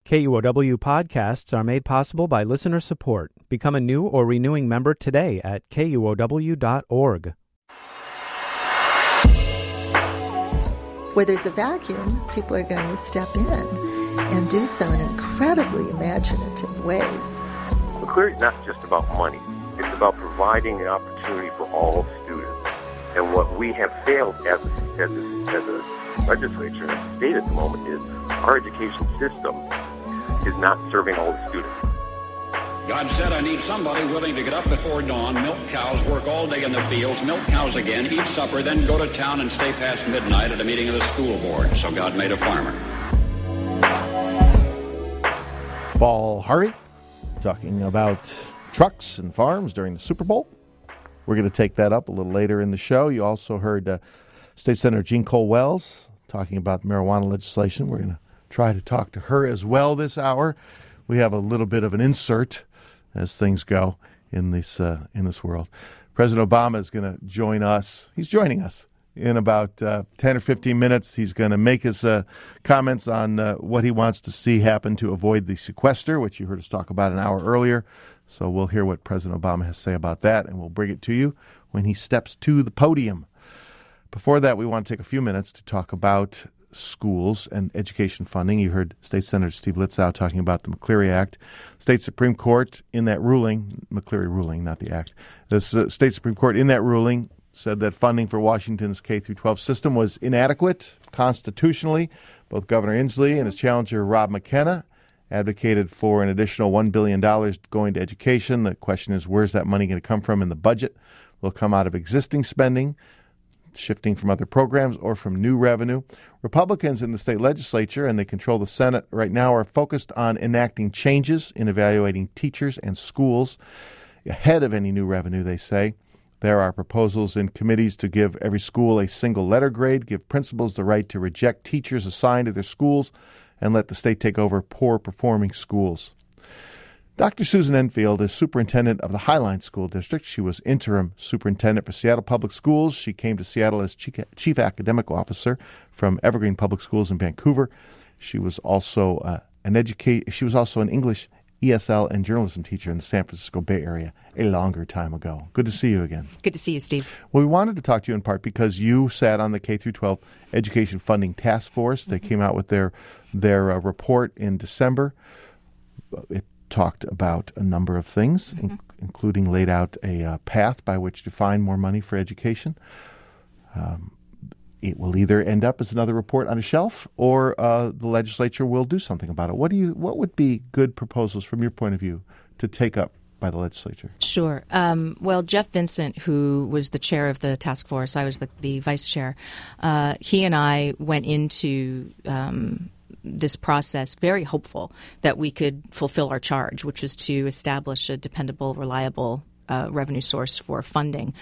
KUOW podcasts are made possible by listener support. Become a new or renewing member today at KUOW.org. Where there's a vacuum, people are going to step in and do so in incredibly imaginative ways. McCleary is not just about money. It's about providing an opportunity for all students. And what we have failed as a legislature and as a state at the moment is our education system is not serving all the students. God said, I need somebody willing to get up before dawn, milk cows, work all day in the fields, milk cows again, eat supper, then go to town and stay past midnight at a meeting of the school board. So God made a farmer. Paul Harvey talking about trucks and farms during the Super Bowl. We're going to take that up a little later in the show. You also heard State Senator Jean Cole Wells talking about marijuana legislation. We're going to try to talk to her as well this hour. We have a little bit of an insert as things go in this world. President Obama is going to join us. He's joining us in about 10 or 15 minutes. He's going to make his comments on what he wants to see happen to avoid the sequester, which you heard us talk about an hour earlier. So we'll hear what President Obama has to say about that, and we'll bring it to you when he steps to the podium. Before that, we want to take a few minutes to talk about schools and education funding. You heard State Senator Steve Litzau talking about the McCleary Act. State Supreme Court in that ruling, McCleary ruling, not the act, the State Supreme Court in that ruling said that funding for Washington's K-12 system was inadequate constitutionally. Both Governor Inslee and his challenger Rob McKenna advocated for an additional $1 billion going to education. The question is, where's that money going to come from in the budget? Will it come out of existing spending, shifting from other programs, or from new revenue? Republicans in the state legislature, and they control the Senate right now, are focused on enacting changes in evaluating teachers and schools ahead of any new revenue, they say. There are proposals in committees to give every school a single letter grade, give principals the right to reject teachers assigned to their schools, and let the state take over poor-performing schools. Dr. Susan Enfield is superintendent of the Highline School District. She was interim superintendent for Seattle Public Schools. She came to Seattle as chief academic officer from Evergreen Public Schools in Vancouver. She was also an English, ESL, and journalism teacher in the San Francisco Bay Area a longer time ago. Good to see you again. Good to see you, Steve. Well, we wanted to talk to you in part because you sat on the K-12 Education Funding Task Force. They came out with their report in December. It talked about a number of things, including laid out a path by which to find more money for education. It will either end up as another report on a shelf, or the legislature will do something about it. What would be good proposals from your point of view to take up by the legislature? Sure. Well, Jeff Vincent, who was the chair of the task force, I was the vice chair, he and I went into this process very hopeful that we could fulfill our charge, which was to establish a dependable, reliable revenue source for funding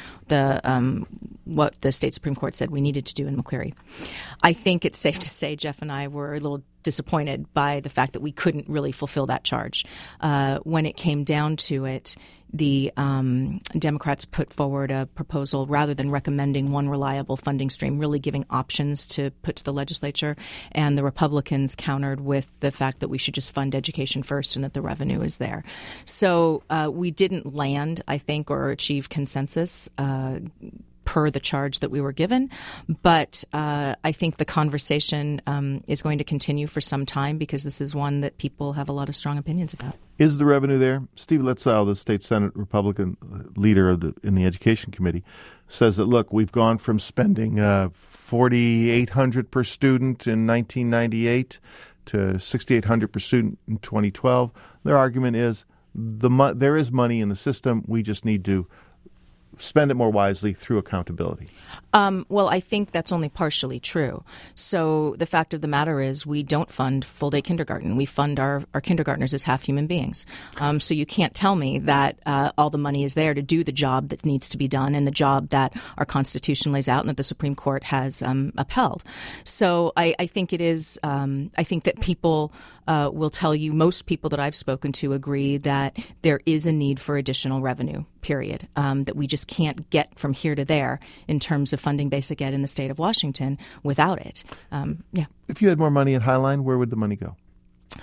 what the state Supreme Court said we needed to do in McCleary. I think it's safe to say Jeff and I were a little disappointed by the fact that we couldn't really fulfill that charge. When it came down to it, the Democrats put forward a proposal rather than recommending one reliable funding stream, really giving options to put to the legislature, and the Republicans countered with the fact that we should just fund education first and that the revenue is there. So we didn't land, I think, or achieve consensus per the charge that we were given. But I think the conversation is going to continue for some time because this is one that people have a lot of strong opinions about. Is the revenue there? Steve Litzau, the state Senate Republican leader in the Education Committee, says that, look, we've gone from spending $4,800 per student in 1998 to $6,800 per student in 2012. Their argument is there is money in the system. We just need to spend it more wisely through accountability. Well, I think that's only partially true. So the fact of the matter is we don't fund full-day kindergarten. We fund our kindergartners as half human beings. So you can't tell me that all the money is there to do the job that needs to be done and the job that our Constitution lays out and that the Supreme Court has upheld. So I think it is I think that people will tell you, most people that I've spoken to agree that there is a need for additional revenue, period, that we just can't get from here to there in terms of funding basic ed in the state of Washington without it. If you had more money at Highline, where would the money go?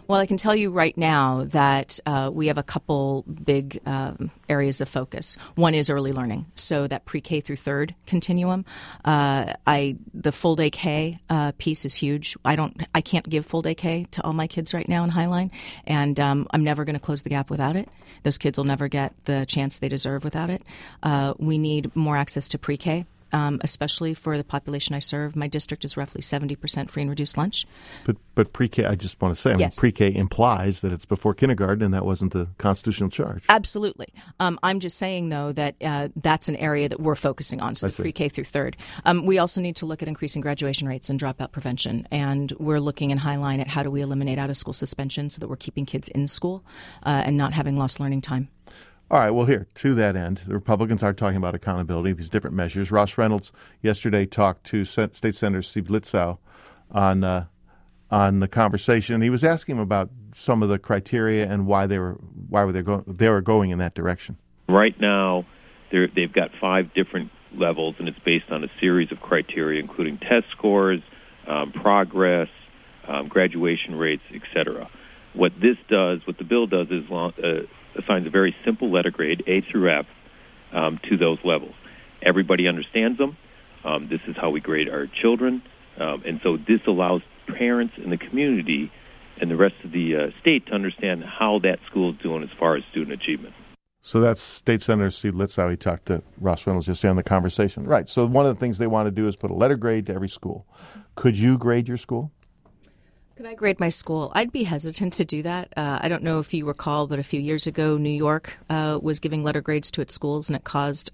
Well, I can tell you right now that we have a couple big areas of focus. One is early learning, so that pre-K through third continuum. The full day K piece is huge. I can't give full day K to all my kids right now in Highline, and I'm never going to close the gap without it. Those kids will never get the chance they deserve without it. We need more access to pre-K. Especially for the population I serve. My district is roughly 70% free and reduced lunch. But pre-K, I just want to say, yes. Pre-K implies that it's before kindergarten, and that wasn't the constitutional charge. Absolutely. I'm just saying, though, that that's an area that we're focusing on, so pre-K through third. We also need to look at increasing graduation rates and dropout prevention, and we're looking in Highline at how do we eliminate out-of-school suspension so that we're keeping kids in school and not having lost learning time. All right, well, here, to that end, the Republicans are talking about accountability, these different measures. Ross Reynolds yesterday talked to State Senator Steve Litzow on the conversation. He was asking him about some of the criteria and why they were going in that direction. Right now, they've got 5 different levels, and it's based on a series of criteria, including test scores, progress, graduation rates, etc. What the bill does is assigns a very simple letter grade, A through F, to those levels. Everybody understands them. This is how we grade our children. And so this allows parents in the community and the rest of the state to understand how that school is doing as far as student achievement. So that's State Senator Steve Litzow. He talked to Ross Reynolds yesterday on the conversation. Right. So one of the things they want to do is put a letter grade to every school. Could you grade your school? Could I grade my school? I'd be hesitant to do that. I don't know if you recall, but a few years ago, New York was giving letter grades to its schools, and it caused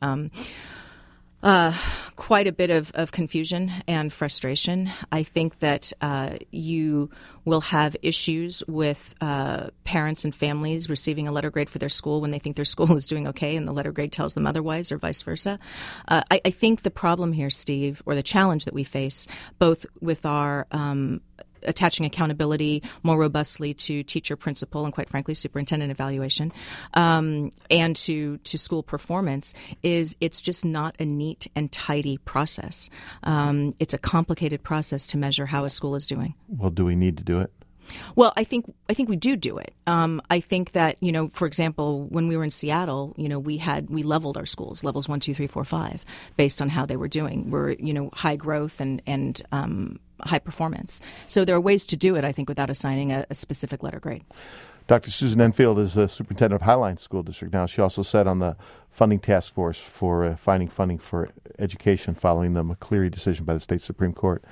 quite a bit of confusion and frustration. I think that you will have issues with parents and families receiving a letter grade for their school when they think their school is doing okay and the letter grade tells them otherwise, or vice versa. I think the problem here, Steve, or the challenge that we face, both with our attaching accountability more robustly to teacher, principal, and quite frankly, superintendent evaluation, and to school performance, is it's just not a neat and tidy process. It's a complicated process to measure how a school is doing. Well, do we need to do it? Well, I think we do it. I think that, for example, when we were in Seattle, we leveled our schools, levels 1, 2, 3, 4, 5, based on how they were doing. We're, high growth and high performance. So there are ways to do it, I think, without assigning a specific letter grade. Dr. Susan Enfield is the superintendent of Highline School District now. She also said on the funding task force for finding funding for education following the McCleary decision by the state Supreme Court.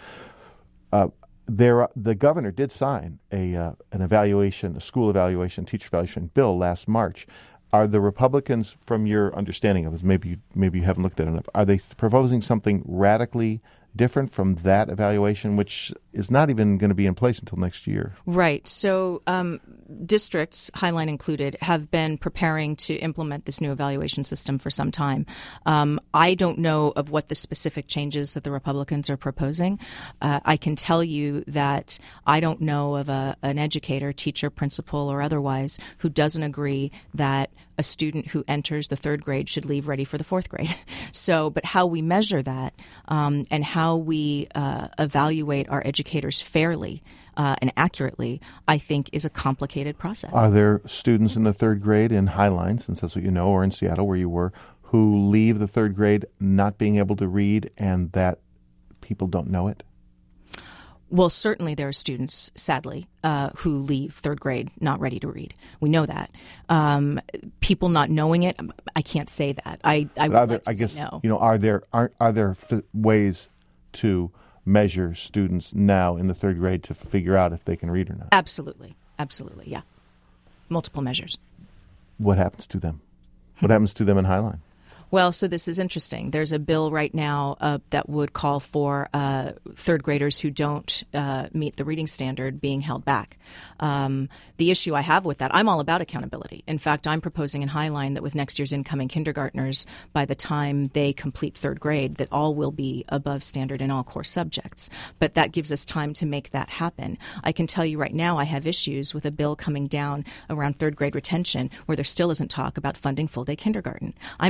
The governor did sign an evaluation, a school evaluation, teacher evaluation bill last March. Are the Republicans, from your understanding of it, maybe you haven't looked at it enough, are they proposing something radically different from that evaluation, which is not even going to be in place until next year? Right. So districts, Highline included, have been preparing to implement this new evaluation system for some time. I don't know of what the specific changes that the Republicans are proposing. I can tell you that I don't know of an educator, teacher, principal, or otherwise, who doesn't agree that a student who enters the third grade should leave ready for the fourth grade. But how we measure that and how we evaluate our educators fairly and accurately, I think, is a complicated process. Are there students in the third grade in Highline, since that's what you know, or in Seattle where you were, who leave the third grade not being able to read and that people don't know it? Well, certainly there are students, sadly, who leave third grade not ready to read. We know that. People not knowing it, I can't say that. I guess no. Are there ways to measure students now in the third grade to figure out if they can read or not? Absolutely, yeah. Multiple measures. What happens to them? What happens to them in Highline? Well, so this is interesting. There's a bill right now that would call for third graders who don't meet the reading standard being held back. The issue I have with that, I'm all about accountability. In fact, I'm proposing in Highline that with next year's incoming kindergartners, by the time they complete third grade, that all will be above standard in all core subjects. But that gives us time to make that happen. I can tell you right now I have issues with a bill coming down around third grade retention where there still isn't talk about funding full-day kindergarten. I'm more than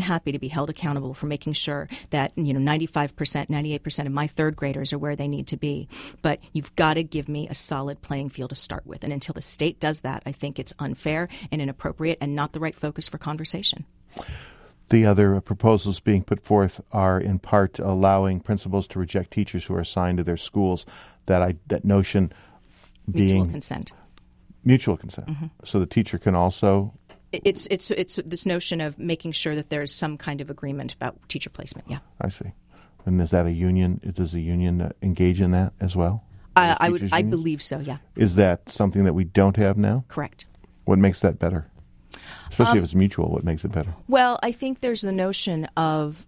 happy to be held accountable for making sure that 95%, 98% of my third graders are where they need to be. But you've got to give me a solid playing field to start with. And until the state does that, I think it's unfair and inappropriate and not the right focus for conversation. The other proposals being put forth are in part allowing principals to reject teachers who are assigned to their schools. That notion being mutual consent. Mm-hmm. So the teacher can also. It's this notion of making sure that there's some kind of agreement about teacher placement. Yeah, I see. And is that a union? Does a union engage in that as well? I believe so. Yeah. Is that something that we don't have now? Correct. What makes that better? Especially if it's mutual, what makes it better? Well, I think there's the notion of,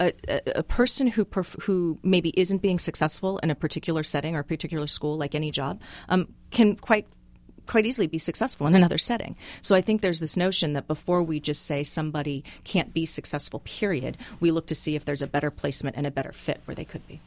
a person who maybe isn't being successful in a particular setting or a particular school, like any job, can quite easily be successful in another setting. So I think there's this notion that before we just say somebody can't be successful, period, we look to see if there's a better placement and a better fit where they could be.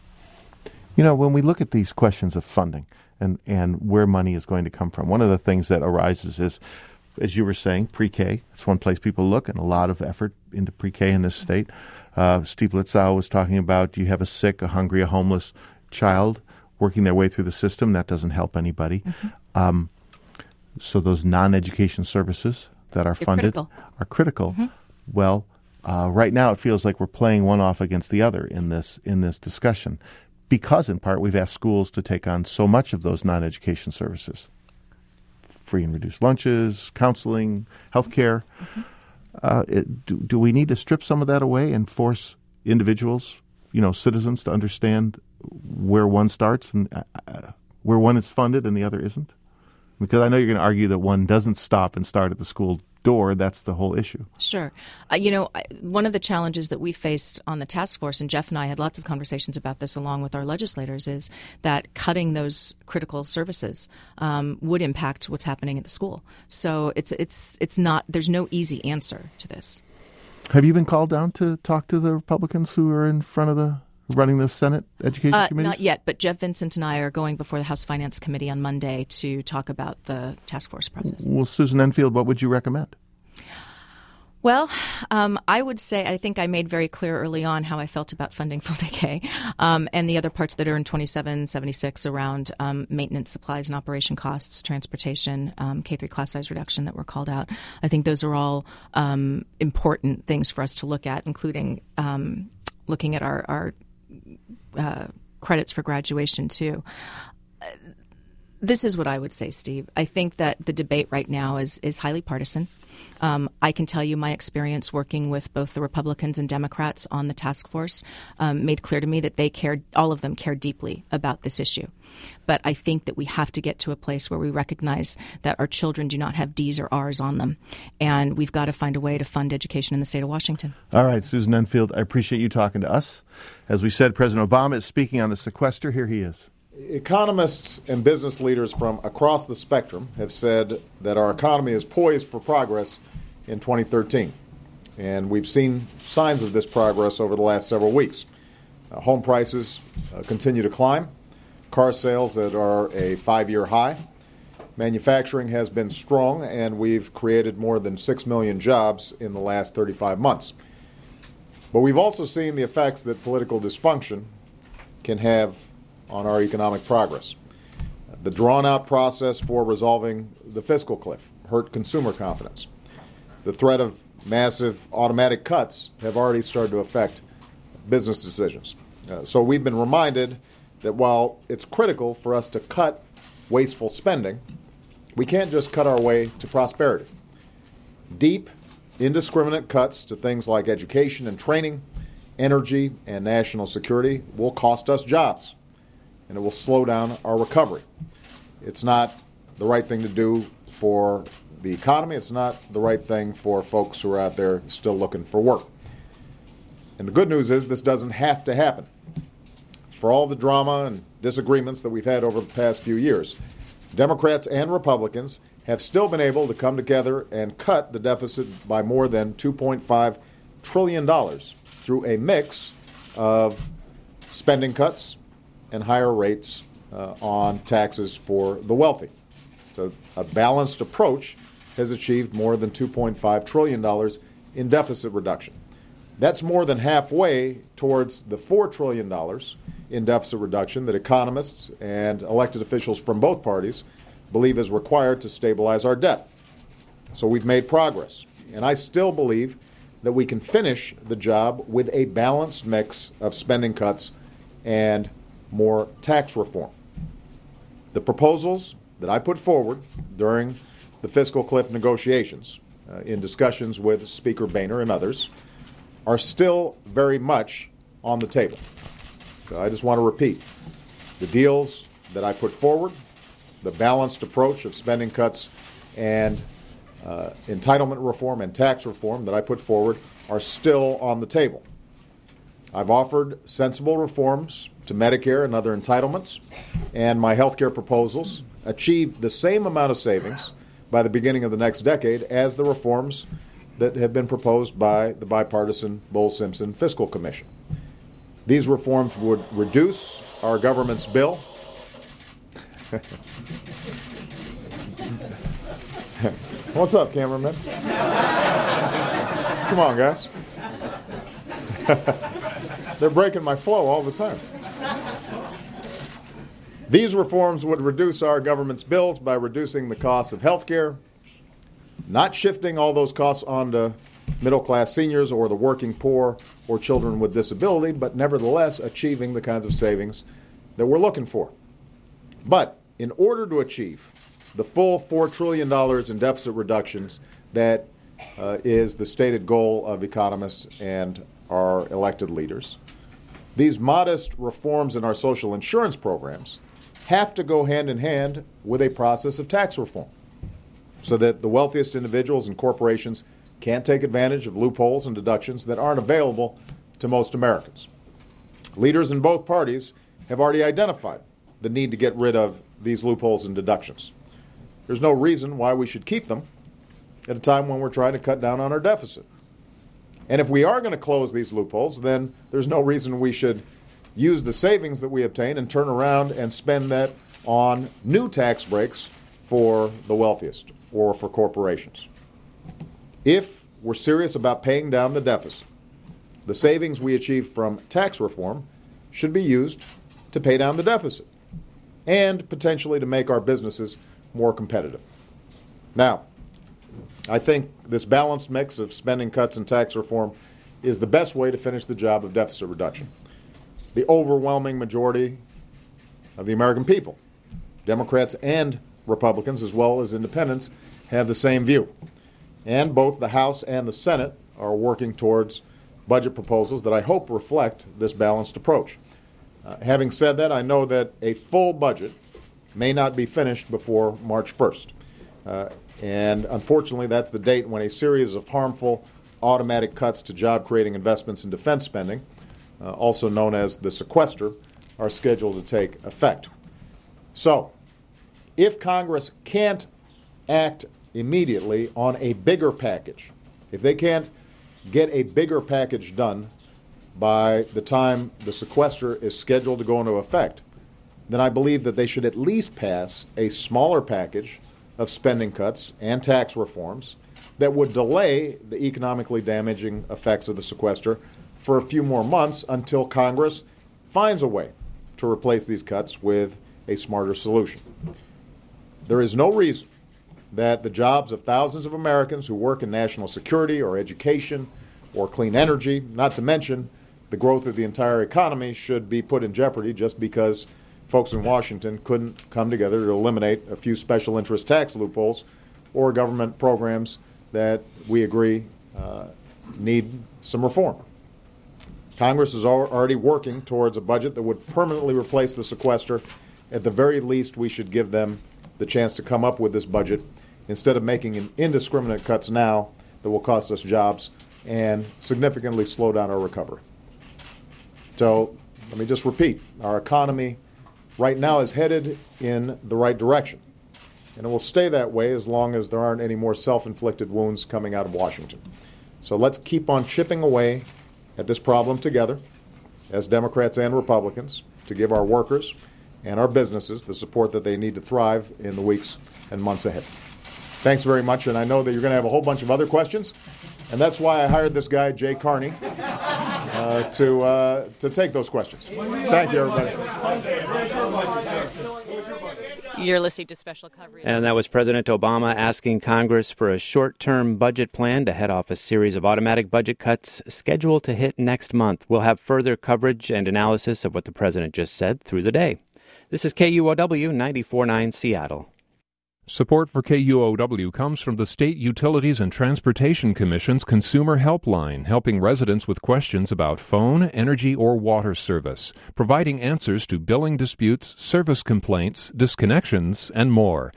When we look at these questions of funding and where money is going to come from, one of the things that arises is, as you were saying, pre-K. It's one place people look, and a lot of effort into pre-K in this state. Steve Litzau was talking about you have a sick, a hungry, a homeless child working their way through the system. That doesn't help anybody. Mm-hmm. So those non-education services that are funded are critical. Mm-hmm. Well, right now it feels like we're playing one off against the other in this discussion because, in part, we've asked schools to take on so much of those non-education services. Free and reduced lunches, counseling, healthcare. Mm-hmm. Do we need to strip some of that away and force individuals, citizens, to understand where one starts and where one is funded and the other isn't? Because I know you're going to argue that one doesn't stop and start at the school door. That's the whole issue. Sure. One of the challenges that we faced on the task force, and Jeff and I had lots of conversations about this along with our legislators, is that cutting those critical services would impact what's happening at the school. So it's not. There's no easy answer to this. Have you been called down to talk to the Republicans who are in front of running the Senate Education Committee? Not yet, but Jeff Vincent and I are going before the House Finance Committee on Monday to talk about the task force process. Well, Susan Enfield, what would you recommend? Well, I would say I think I made very clear early on how I felt about funding full-day K and the other parts that are in 2776 around maintenance, supplies, and operation costs, transportation, K-3 class size reduction that were called out. I think those are all important things for us to look at, including looking at our credits for graduation, too. This is what I would say, Steve. I think that the debate right now is highly partisan. I can tell you my experience working with both the Republicans and Democrats on the task force made clear to me that all of them care deeply about this issue. But I think that we have to get to a place where we recognize that our children do not have D's or R's on them. And we've got to find a way to fund education in the state of Washington. All right, Susan Enfield, I appreciate you talking to us. As we said, President Obama is speaking on the sequester. Here he is. Economists and business leaders from across the spectrum have said that our economy is poised for progress in 2013. And we've seen signs of this progress over the last several weeks. Home prices continue to climb. Car sales that are a 5-year high. Manufacturing has been strong, and we've created more than 6 million jobs in the last 35 months. But we've also seen the effects that political dysfunction can have on our economic progress. The drawn-out process for resolving the fiscal cliff hurt consumer confidence. The threat of massive automatic cuts have already started to affect business decisions. So we've been reminded that while it's critical for us to cut wasteful spending, we can't just cut our way to prosperity. Deep, indiscriminate cuts to things like education and training, energy, and national security will cost us jobs, and it will slow down our recovery. It's not the right thing to do for the economy. It's not the right thing for folks who are out there still looking for work. And the good news is this doesn't have to happen. For all the drama and disagreements that we've had over the past few years, Democrats and Republicans have still been able to come together and cut the deficit by more than $2.5 trillion through a mix of spending cuts and higher rates on taxes for the wealthy. So a balanced approach has achieved more than $2.5 trillion in deficit reduction. That's more than halfway towards the $4 trillion in deficit reduction that economists and elected officials from both parties believe is required to stabilize our debt. So we've made progress. And I still believe that we can finish the job with a balanced mix of spending cuts and more tax reform. The proposals that I put forward during the fiscal cliff negotiations in discussions with Speaker Boehner and others are still very much on the table. So I just want to repeat, the deals that I put forward, the balanced approach of spending cuts and entitlement reform and tax reform that I put forward are still on the table. I've offered sensible reforms to Medicare and other entitlements, and my health care proposals achieve the same amount of savings by the beginning of the next decade as the reforms that have been proposed by the bipartisan Bowles-Simpson Fiscal Commission. These reforms would reduce our government's bill. What's up, cameraman? Come on, guys. They're breaking my flow all the time. These reforms would reduce our government's bills by reducing the cost of health care, not shifting all those costs onto middle-class seniors or the working poor or children with disability, but nevertheless achieving the kinds of savings that we're looking for. But in order to achieve the full $4 trillion in deficit reductions that is the stated goal of economists and our elected leaders, these modest reforms in our social insurance programs have to go hand in hand with a process of tax reform so that the wealthiest individuals and corporations can't take advantage of loopholes and deductions that aren't available to most Americans. Leaders in both parties have already identified the need to get rid of these loopholes and deductions. There's no reason why we should keep them at a time when we're trying to cut down on our deficit. And if we are going to close these loopholes, then there's no reason we should use the savings that we obtain and turn around and spend that on new tax breaks for the wealthiest or for corporations. If we're serious about paying down the deficit, the savings we achieve from tax reform should be used to pay down the deficit and potentially to make our businesses more competitive. Now, I think this balanced mix of spending cuts and tax reform is the best way to finish the job of deficit reduction. The overwhelming majority of the American people, Democrats and Republicans as well as independents, have the same view. And both the House and the Senate are working towards budget proposals that I hope reflect this balanced approach. Having said that, I know that a full budget may not be finished before March 1st. And unfortunately, that's the date when a series of harmful automatic cuts to job-creating investments in defense spending, also known as the sequester, are scheduled to take effect. So, if Congress can't act immediately on a bigger package, if they can't get a bigger package done by the time the sequester is scheduled to go into effect, then I believe that they should at least pass a smaller package of spending cuts and tax reforms that would delay the economically damaging effects of the sequester for a few more months until Congress finds a way to replace these cuts with a smarter solution. There is no reason that the jobs of thousands of Americans who work in national security or education or clean energy, not to mention the growth of the entire economy, should be put in jeopardy just because folks in Washington couldn't come together to eliminate a few special interest tax loopholes or government programs that we agree need some reform. Congress is already working towards a budget that would permanently replace the sequester. At the very least, we should give them the chance to come up with this budget instead of making indiscriminate cuts now that will cost us jobs and significantly slow down our recovery. So let me just repeat, our economy right now is headed in the right direction, and it will stay that way as long as there aren't any more self-inflicted wounds coming out of Washington. So let's keep on chipping away at this problem together as Democrats and Republicans to give our workers and our businesses the support that they need to thrive in the weeks and months ahead. Thanks very much, and I know that you're going to have a whole bunch of other questions, And that's why I hired this guy, Jay Carney, to take those questions. Thank you, everybody. You're listening to special coverage. And that was President Obama asking Congress for a short-term budget plan to head off a series of automatic budget cuts scheduled to hit next month. We'll have further coverage and analysis of what the president just said through the day. This is KUOW 94.9 Seattle. Support for KUOW comes from the State Utilities and Transportation Commission's Consumer Helpline, helping residents with questions about phone, energy, or water service, providing answers to billing disputes, service complaints, disconnections, and more.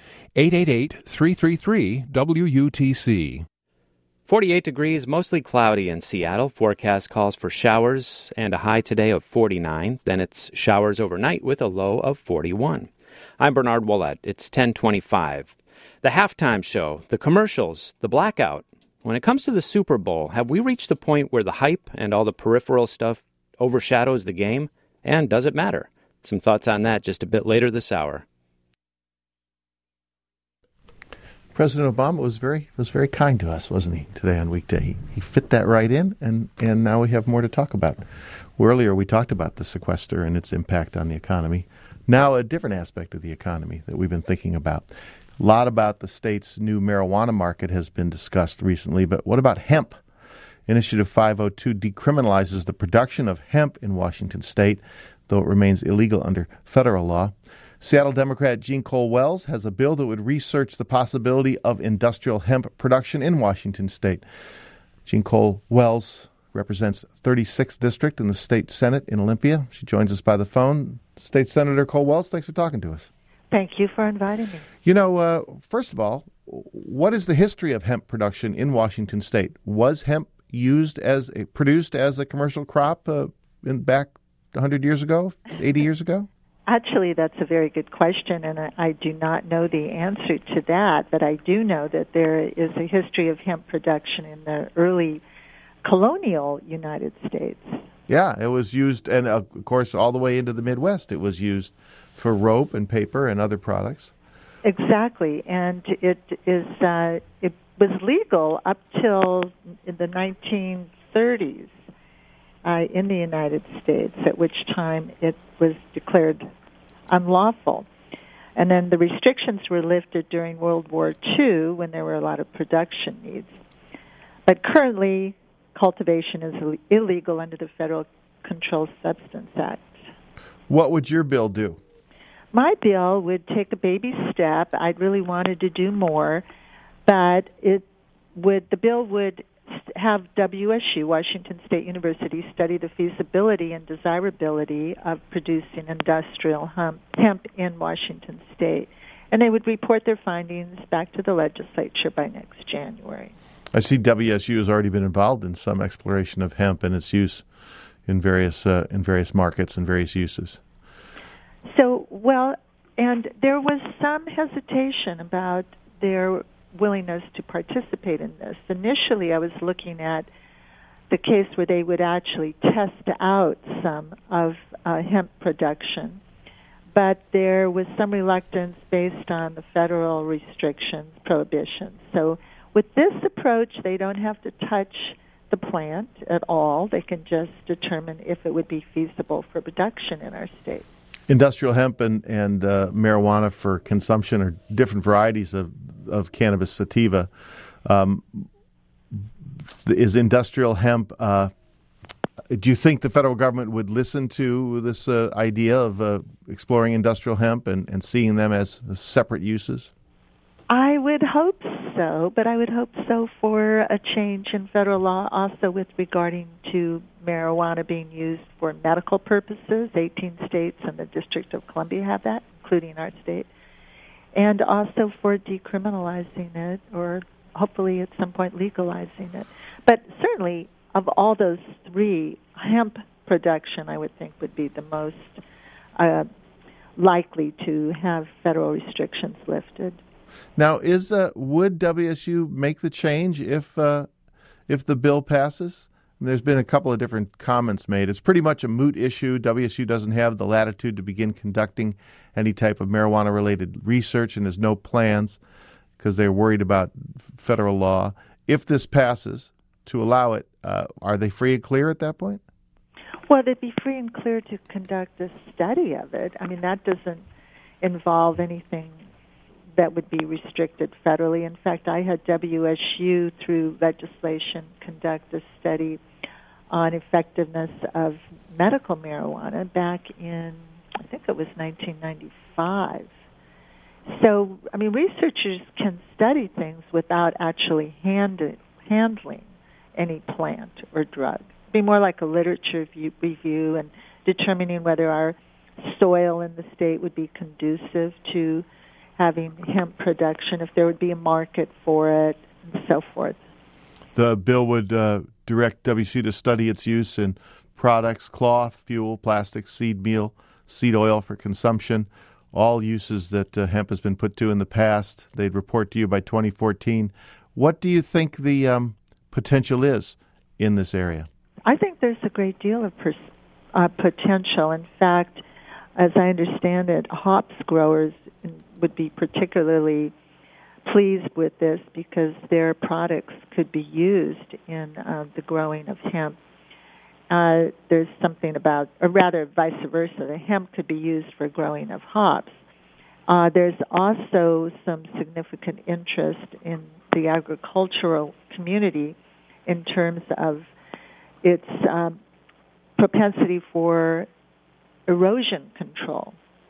888-333-WUTC. 48 degrees, mostly cloudy in Seattle. Forecast calls for showers and a high today of 49. Then it's showers overnight with a low of 41. I'm Bernard Ouellette. It's 10:25. The halftime show, the commercials, the blackout. When it comes to the Super Bowl, have we reached the point where the hype and all the peripheral stuff overshadows the game? And does it matter? Some thoughts on that just a bit later this hour. President Obama was very kind to us, wasn't he, today on Weekday? He fit that right in, and now we have more to talk about. Earlier we talked about the sequester and its impact on the economy. Now a different aspect of the economy that we've been thinking about. A lot about the state's new marijuana market has been discussed recently, but what about hemp? Initiative 502 decriminalizes the production of hemp in Washington state, though it remains illegal under federal law. Seattle Democrat Jean Cole Wells has a bill that would research the possibility of industrial hemp production in Washington state. Jean Cole Wells represents 36th District in the State Senate in Olympia. She joins us by the phone. State Senator Cole Wells, thanks for talking to us. Thank you for inviting me. You know, first of all, what is the history of hemp production in Washington state? Was hemp produced as a commercial crop back 100 years ago, 80 years ago? Actually, that's a very good question, and I do not know the answer to that, but I do know that there is a history of hemp production in the early colonial United States. Yeah, it was used, and of course, all the way into the Midwest, it was used for rope and paper and other products. Exactly, and it was legal up till the 1930s in the United States, at which time it was declared unlawful. And then the restrictions were lifted during World War II when there were a lot of production needs. But currently, cultivation is illegal under the Federal Controlled Substance Act. What would your bill do? My bill would take a baby step. I'd really wanted to do more, but the bill would have WSU, Washington State University, study the feasibility and desirability of producing industrial hemp in Washington State. And they would report their findings back to the legislature by next January. I see WSU has already been involved in some exploration of hemp and its use in various markets and various uses. So, and there was some hesitation about their willingness to participate in this. Initially, I was looking at the case where they would actually test out some of hemp production, but there was some reluctance based on the federal restrictions, prohibitions. So with this approach, they don't have to touch the plant at all. They can just determine if it would be feasible for production in our state. Industrial hemp and marijuana for consumption are different varieties of cannabis sativa. Is industrial hemp, do you think the federal government would listen to this idea of exploring industrial hemp and seeing them as separate uses? I would hope so, but I would hope so for a change in federal law also with regarding to marijuana being used for medical purposes. 18 states and the District of Columbia have that, including our state. And also for decriminalizing it or hopefully at some point legalizing it. But certainly of all those three, hemp production I would think would be the most likely to have federal restrictions lifted. Now, would WSU make the change if the bill passes? There's been a couple of different comments made. It's pretty much a moot issue. WSU doesn't have the latitude to begin conducting any type of marijuana-related research, and there's no plans because they're worried about federal law. If this passes, to allow it, are they free and clear at that point? Well, they'd be free and clear to conduct a study of it. I mean, that doesn't involve anything that would be restricted federally. In fact, I had WSU, through legislation, conduct a study on effectiveness of medical marijuana back in, I think it was 1995. So, I mean, researchers can study things without actually handling any plant or drug. It'd be more like a literature review and determining whether our soil in the state would be conducive to having hemp production, if there would be a market for it, and so forth. The bill would direct WSU to study its use in products, cloth, fuel, plastic, seed meal, seed oil for consumption, all uses that hemp has been put to in the past. They'd report to you by 2014. What do you think the potential is in this area? I think there's a great deal of potential. In fact, as I understand it, hops growers would be particularly pleased with this because their products could be used in the growing of hemp. There's something about, or rather vice versa, the hemp could be used for growing of hops. There's also some significant interest in the agricultural community in terms of its propensity for erosion control.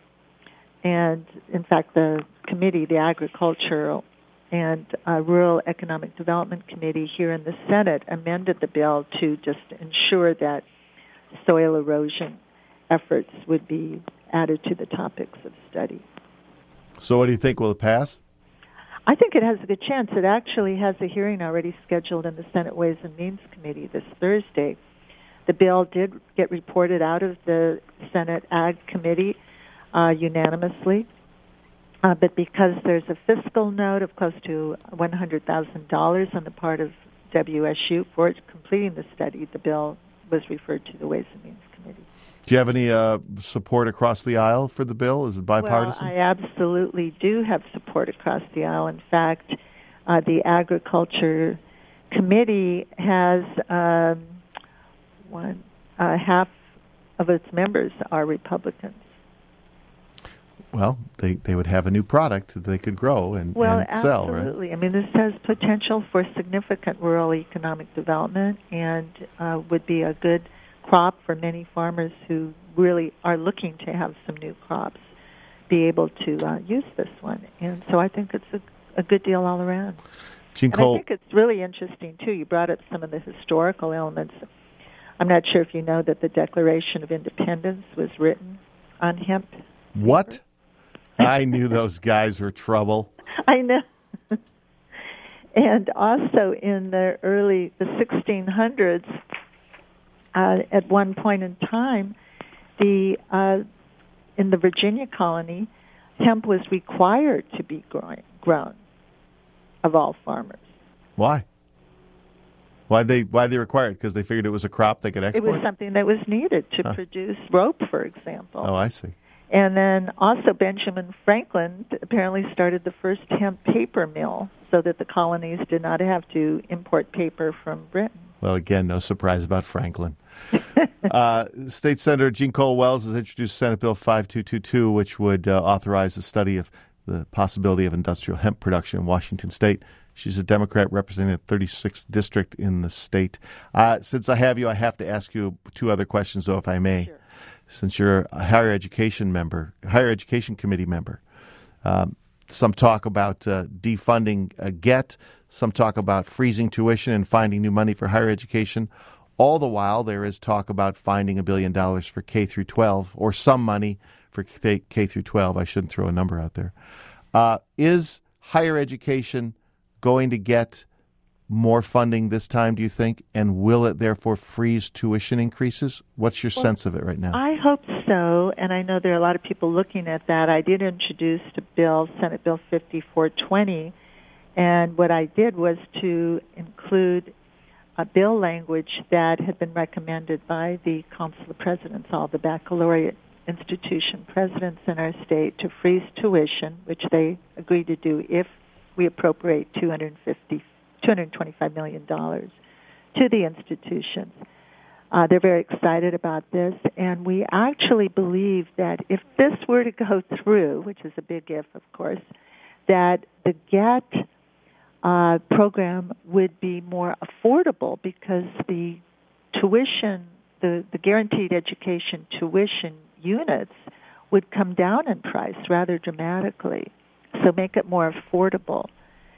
And, in fact, the committee, the Agricultural and Rural Economic Development Committee here in the Senate, amended the bill to just ensure that soil erosion efforts would be added to the topics of study. So what do you think? Will it pass? I think it has a good chance. It actually has a hearing already scheduled in the Senate Ways and Means Committee this Thursday. The bill did get reported out of the Senate Ag Committee unanimously, but because there's a fiscal note of close to $100,000 on the part of WSU for completing the study, the bill was referred to the Ways and Means Committee. Do you have any support across the aisle for the bill? Is it bipartisan? Well, I absolutely do have support across the aisle. In fact, the Agriculture Committee has half of its members are Republicans. Well, they would have a new product that they could grow and sell, right? Absolutely. I mean, this has potential for significant rural economic development and would be a good crop for many farmers who really are looking to have some new crops be able to use this one. And so I think it's a good deal all around. Jean and I think it's really interesting, too. You brought up some of the historical elements. I'm not sure if you know that the Declaration of Independence was written on hemp. What? I knew those guys were trouble. I know. And also in the 1600s, at one point in time, in the Virginia colony, hemp was required to be grown of all farmers. Why? Why they require it? Because they figured it was a crop they could export? It was something that was needed to produce rope, for example. Oh, I see. And then also Benjamin Franklin apparently started the first hemp paper mill so that the colonies did not have to import paper from Britain. Well, again, no surprise about Franklin. State Senator Jean Cole Wells has introduced Senate Bill 5222, which would authorize a study of the possibility of industrial hemp production in Washington State. She's a Democrat representing the 36th district in the state. Since I have you, I have to ask you two other questions, though, if I may. Sure. Since you're a higher education committee member, some talk about defunding GET, some talk about freezing tuition and finding new money for higher education. All the while, there is talk about finding $1 billion for K through 12, or some money for K through 12. I shouldn't throw a number out there. Is higher education going to get more funding this time, do you think? And will it therefore freeze tuition increases? What's your sense of it right now? I hope so, and I know there are a lot of people looking at that. I did introduce a bill, Senate Bill 5420, and what I did was to include a bill language that had been recommended by the Council of Presidents, all the baccalaureate institution presidents in our state, to freeze tuition, which they agreed to do if we appropriate $225 million to the institutions. They're very excited about this, and we actually believe that if this were to go through, which is a big if, of course, that the GET program would be more affordable because the tuition, the guaranteed education tuition units would come down in price rather dramatically, so make it more affordable.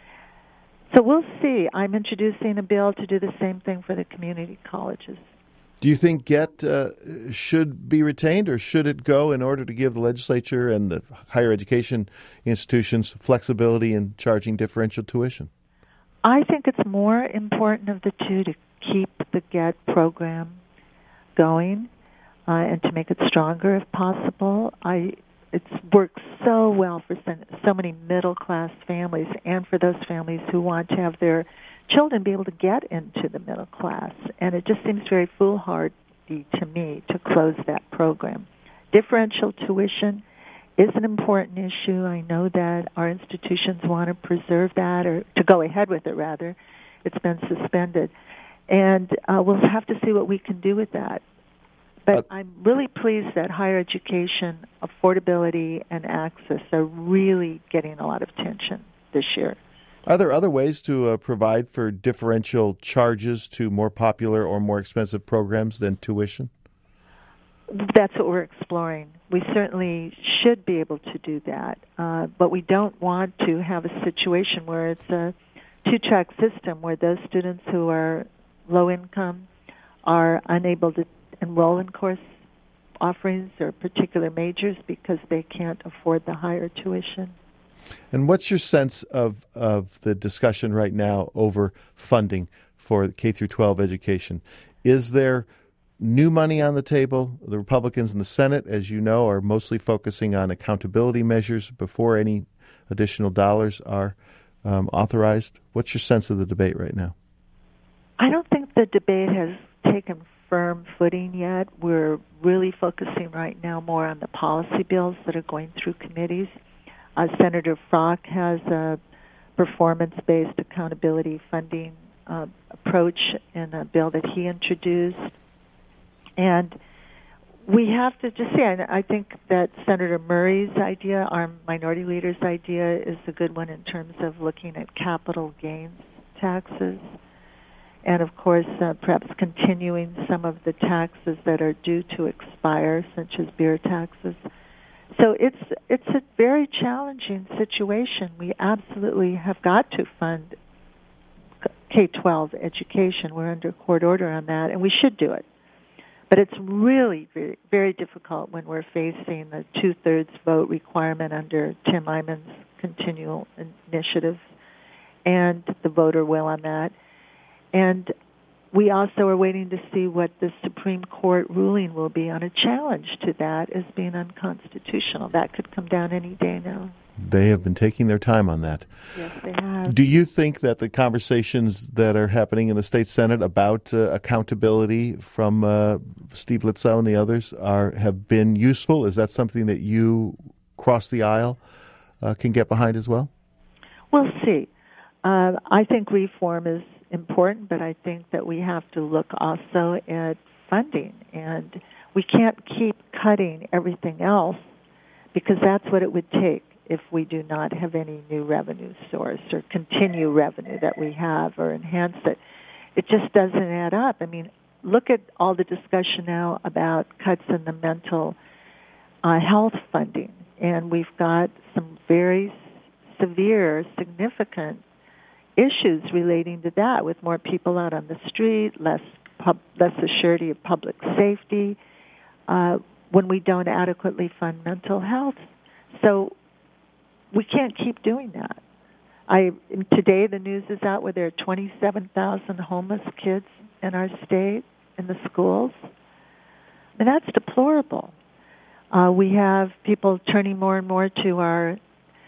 So we'll see. I'm introducing a bill to do the same thing for the community colleges. Do you think GET should be retained, or should it go in order to give the legislature and the higher education institutions flexibility in charging differential tuition? I think it's more important of the two to keep the GET program going and to make it stronger if possible. It's worked so well for so many middle-class families and for those families who want to have their children be able to get into the middle class. And it just seems very foolhardy to me to close that program. Differential tuition is an important issue. I know that our institutions want to preserve that, or to go ahead with it, rather. It's been suspended. And we'll have to see what we can do with that. But I'm really pleased that higher education, affordability, and access are really getting a lot of attention this year. Are there other ways to provide for differential charges to more popular or more expensive programs than tuition? That's what we're exploring. We certainly should be able to do that, but we don't want to have a situation where it's a two-track system where those students who are low income are unable to enroll in course offerings or particular majors because they can't afford the higher tuition. And what's your sense of the discussion right now over funding for K through 12 education? Is there new money on the table? The Republicans in the Senate, as you know, are mostly focusing on accountability measures before any additional dollars are authorized. What's your sense of the debate right now? I don't think the debate has taken firm footing yet. We're really focusing right now more on the policy bills that are going through committees. Senator Frock has a performance-based accountability funding approach in a bill that he introduced. And we have to just see, I think that Senator Murray's idea, our minority leader's idea, is a good one in terms of looking at capital gains taxes. And, of course, perhaps continuing some of the taxes that are due to expire, such as beer taxes. So it's a very challenging situation. We absolutely have got to fund K-12 education. We're under court order on that, and we should do it. But it's really very, very difficult when we're facing the two-thirds vote requirement under Tim Eyman's continual initiative and the voter will on that. And we also are waiting to see what the Supreme Court ruling will be on a challenge to that as being unconstitutional. That could come down any day now. They have been taking their time on that. Yes, they have. Do you think that the conversations that are happening in the state Senate about accountability from Steve Litzow and the others have been useful? Is that something that you, across the aisle, can get behind as well? We'll see. I think reform is important, but I think that we have to look also at funding. And we can't keep cutting everything else because that's what it would take if we do not have any new revenue source or continue revenue that we have or enhance it. It just doesn't add up. I mean, look at all the discussion now about cuts in the mental health funding. And we've got some very severe, significant issues relating to that, with more people out on the street, less assurity of public safety, when we don't adequately fund mental health. So we can't keep doing that. Today the news is out where there are 27,000 homeless kids in our state in the schools. And that's deplorable. We have people turning more and more to our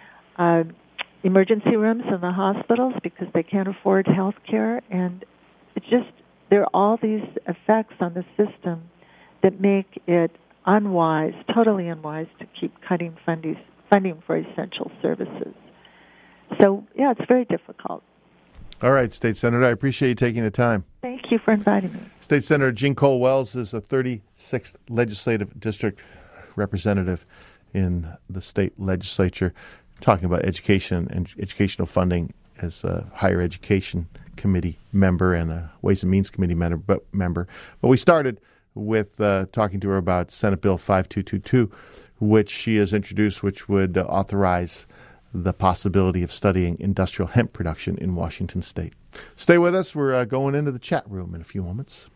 emergency rooms in the hospitals because they can't afford health care, and there are all these effects on the system that make it unwise, totally unwise, to keep cutting funding for essential services. So, yeah, it's very difficult. All right, State Senator, I appreciate you taking the time. Thank you. Thank you for inviting me. State Senator Jean Cole Wells is a 36th Legislative District representative in the state legislature, talking about education and educational funding as a higher education committee member and a Ways and Means Committee member. But we started with talking to her about Senate Bill 5222, which she has introduced, which would authorize the possibility of studying industrial hemp production in Washington state. Stay with us. We're going into the chat room in a few moments.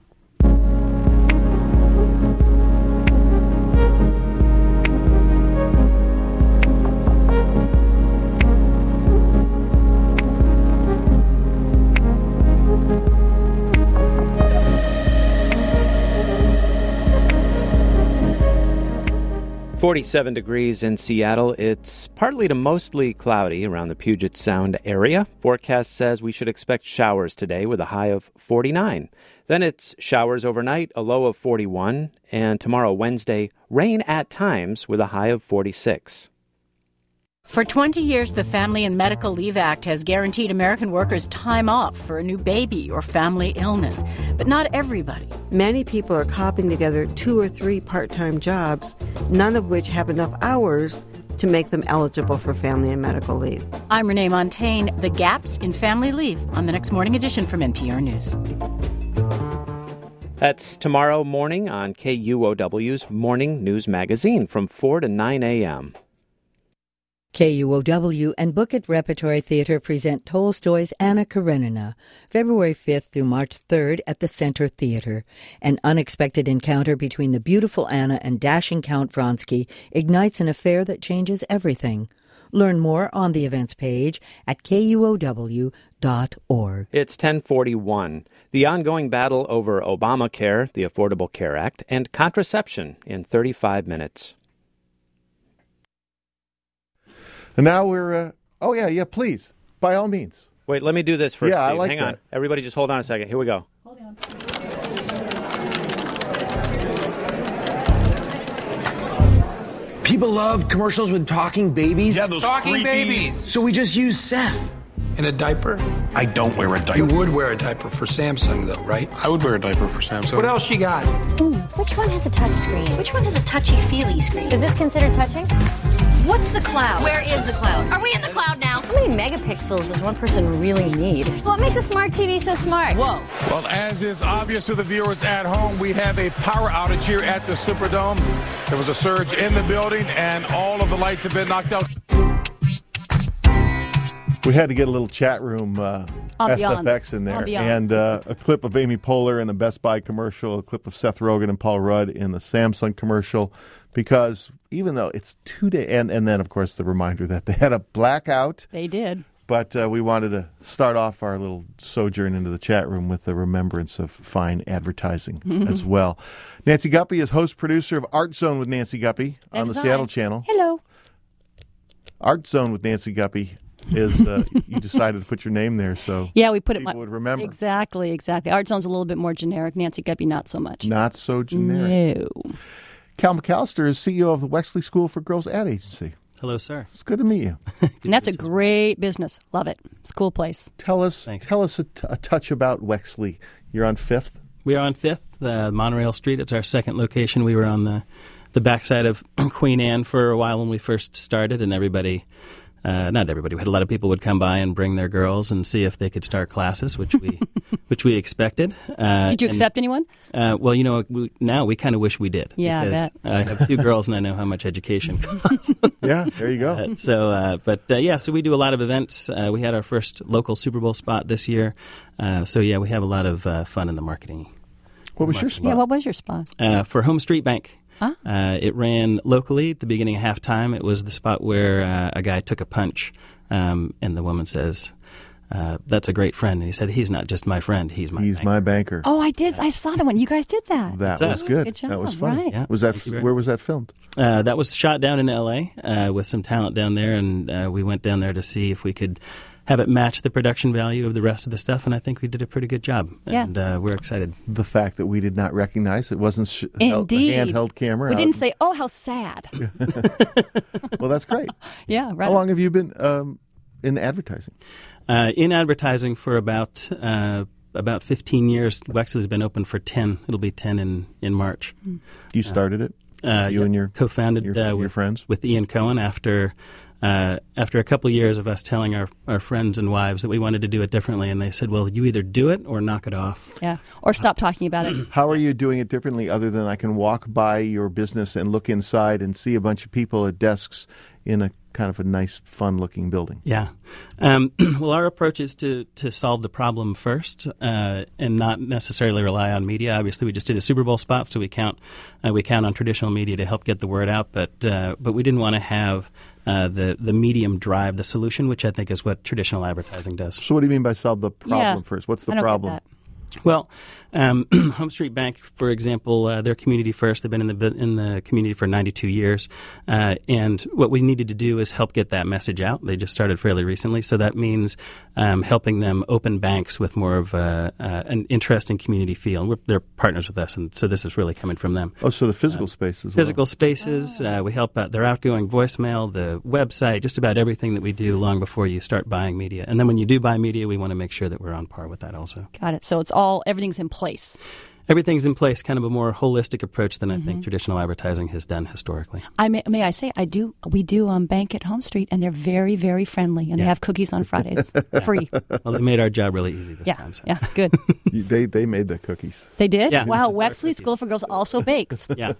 47 degrees in Seattle. It's partly to mostly cloudy around the Puget Sound area. Forecast says we should expect showers today with a high of 49. Then it's showers overnight, a low of 41. And tomorrow, Wednesday, rain at times with a high of 46. For 20 years, the Family and Medical Leave Act has guaranteed American workers time off for a new baby or family illness. But not everybody. Many people are cobbling together 2 or 3 part-time jobs, none of which have enough hours to make them eligible for family and medical leave. I'm Renee Montaigne. The gaps in family leave on the next morning edition from NPR News. That's tomorrow morning on KUOW's Morning News Magazine from 4 to 9 a.m. KUOW and Book It Repertory Theater present Tolstoy's Anna Karenina, February 5th through March 3rd at the Center Theater. An unexpected encounter between the beautiful Anna and dashing Count Vronsky ignites an affair that changes everything. Learn more on the events page at KUOW.org. It's 10:41. The ongoing battle over Obamacare, the Affordable Care Act, and contraception in 35 minutes. And now we're, please, by all means. Wait, let me do this first, Yeah, Steve. I like Hang that. on. Everybody just hold on a second. Here we go. Hold on. People love commercials with talking babies. Yeah, those talking creepy babies. So we just use Seth. In a diaper? I don't wear a diaper. You would wear a diaper for Samsung, though, right? I would wear a diaper for Samsung. What else you got? Which one has a touch screen? Which one has a touchy-feely screen? Is this considered touching? What's the cloud? Where is the cloud? Are we in the cloud now? How many megapixels does one person really need? What makes a smart TV so smart? Whoa. Well, as is obvious to the viewers at home, we have a power outage here at the Superdome. There was a surge in the building, and all of the lights have been knocked out. We had to get a little chat room SFX in there. And a clip of Amy Poehler in the Best Buy commercial, a clip of Seth Rogen and Paul Rudd in the Samsung commercial, because even though it's 2 days, and then, of course, the reminder that they had a blackout. They did. But we wanted to start off our little sojourn into the chat room with the remembrance of fine advertising as well. Nancy Guppy is host-producer of Art Zone with Nancy Guppy on the Seattle channel. Hello. Art Zone with Nancy Guppy is you decided to put your name there, so yeah, we put people would remember. Exactly. Art Zone's a little bit more generic. Nancy Guppy, not so much. Not so generic. No. Cal McAllister is CEO of the Wexley School for Girls Ad Agency. Hello, sir. It's good to meet you. And that's a great business. Love it. It's a cool place. Tell us a touch about Wexley. You're on 5th? We are on 5th, Monorail Street. It's our second location. We were on the backside of Queen Anne for a while when we first started, and everybody... not everybody. We had a lot of people would come by and bring their girls and see if they could start classes, which we expected. Did you accept anyone? Well, now we kind of wish we did. Yeah, I bet. I have 2 girls and I know how much education costs. Yeah, there you go. So we do a lot of events. We had our first local Super Bowl spot this year. We have a lot of fun in the marketing. What was your spot? Yeah, what was your spot? For Home Street Bank. Huh? It ran locally at the beginning of halftime. It was the spot where a guy took a punch, and the woman says, "That's a great friend." And he said, "He's not just my friend; he's my banker." Oh, I did. I saw that one. You guys did that. That was good. Good job. That was funny. Right. Yeah. Where was that filmed? That was shot down in L.A. With some talent down there, and we went down there to see if we could have it match the production value of the rest of the stuff, and I think we did a pretty good job. Yeah. And we're excited. The fact that we did not recognize it wasn't a handheld camera. We didn't say, "Oh, how sad." Well, that's great. Yeah, right. How long have you been in advertising? In advertising for about about 15 years. Wexley's been open for 10. It'll be 10 in March. You started it? You and your co-founded your friends? With Ian Cohen after a couple of years of us telling our friends and wives that we wanted to do it differently, and they said, well, you either do it or knock it off. Yeah, or stop talking about it. How are you doing it differently other than I can walk by your business and look inside and see a bunch of people at desks in a kind of a nice, fun-looking building? Yeah. Well, our approach is to solve the problem first and not necessarily rely on media. Obviously, we just did a Super Bowl spot, so we count on traditional media to help get the word out, but we didn't want to have the medium drive the solution, which I think is what traditional advertising does. So what do you mean by solve the problem first? What's the problem? Well, Home Street Bank, for example, they're community first. They've been in the community for 92 years. And what we needed to do is help get that message out. They just started fairly recently. So that means helping them open banks with more of an interesting community feel. They're partners with us, and so this is really coming from them. Oh, so the physical spaces. Physical spaces. We help out their outgoing voicemail, the website, just about everything that we do long before you start buying media. And then when you do buy media, we want to make sure that we're on par with that also. Got it. So it's everything's in place. Everything's in place, kind of a more holistic approach than I think traditional advertising has done historically. May I say, we do bank at Home Street, and they're very, very friendly, and they have cookies on Fridays, free. Well, they made our job really easy this time. So. Yeah, good. They made the cookies. They did? Yeah. Wow, Wexley School for Girls also bakes. Yeah.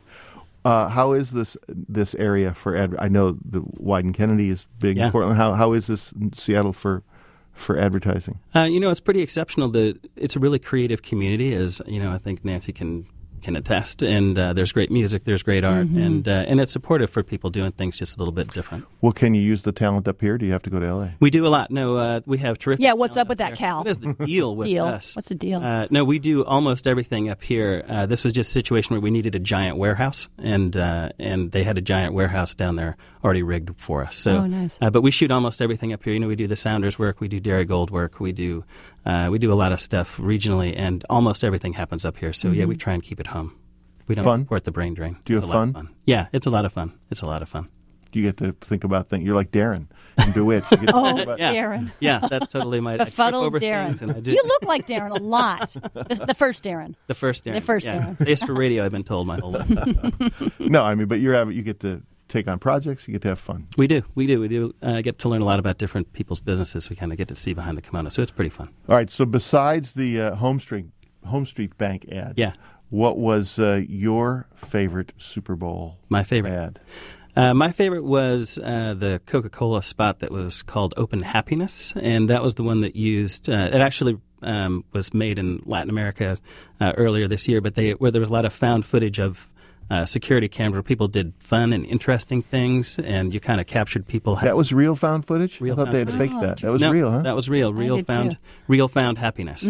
How is this area for I know the Wyden Kennedy is big in Portland. How is this in Seattle for advertising? It's pretty exceptional. It's a really creative community, as I think Nancy can attest. And there's great music, there's great art, and it's supportive for people doing things just a little bit different. Well, can you use the talent up here? Do you have to go to L.A.? We do a lot. No, we have terrific. Yeah, what's up with that, Cal? What is the deal with us? What's the deal? No, we do almost everything up here. This was just a situation where we needed a giant warehouse, and they had a giant warehouse down there already rigged for us. So, nice. But we shoot almost everything up here. We do the Sounders work, we do Dairy Gold work, we do a lot of stuff regionally, and almost everything happens up here. So yeah, we try and keep it home. We don't support the brain drain. Do you have fun? Yeah, it's a lot of fun. It's a lot of fun. Do you get to think about things? You're like Darren in Bewitched. You get to think about Darren. Yeah, that's totally my befuddled Darren. You look like Darren a lot. The first Darren. The first Darren. The first Darren. Face for radio, I've been told my whole life. No, but you get to take on projects. You get to have fun. We do. Get to learn a lot about different people's businesses. We kind of get to see behind the kimono, so it's pretty fun. All right. So besides the Home Street Bank ad, what was your favorite Super Bowl? My favorite ad. My favorite was the Coca-Cola spot that was called Open Happiness, and that was the one that used. It actually was made in Latin America earlier this year, but where there was a lot of found footage of security cameras where people did fun and interesting things, and you kind of captured people. That was real found footage? I thought they had faked that. That was real, huh? That was real. Real found happiness,